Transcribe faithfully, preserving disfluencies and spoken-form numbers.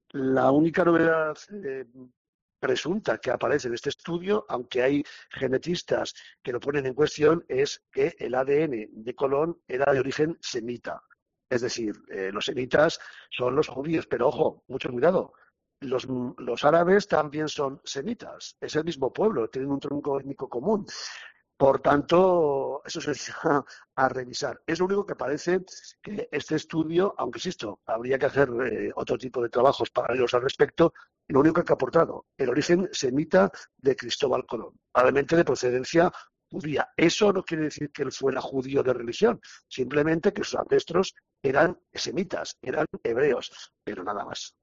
La única novedad eh, presunta que aparece en este estudio, aunque hay genetistas que lo ponen en cuestión, es que el A D N de Colón era de origen semita. Es decir, eh, los semitas son los judíos, pero ojo, mucho cuidado. Los, los árabes también son semitas, es el mismo pueblo, tienen un tronco étnico común. Por tanto, eso sería a revisar. Es lo único que parece que este estudio, aunque insisto, habría que hacer eh, otro tipo de trabajos paralelos al respecto, lo único que ha aportado, el origen semita de Cristóbal Colón, probablemente de procedencia judía. Eso no quiere decir que él fuera judío de religión, simplemente que sus ancestros eran semitas, eran hebreos, pero nada más.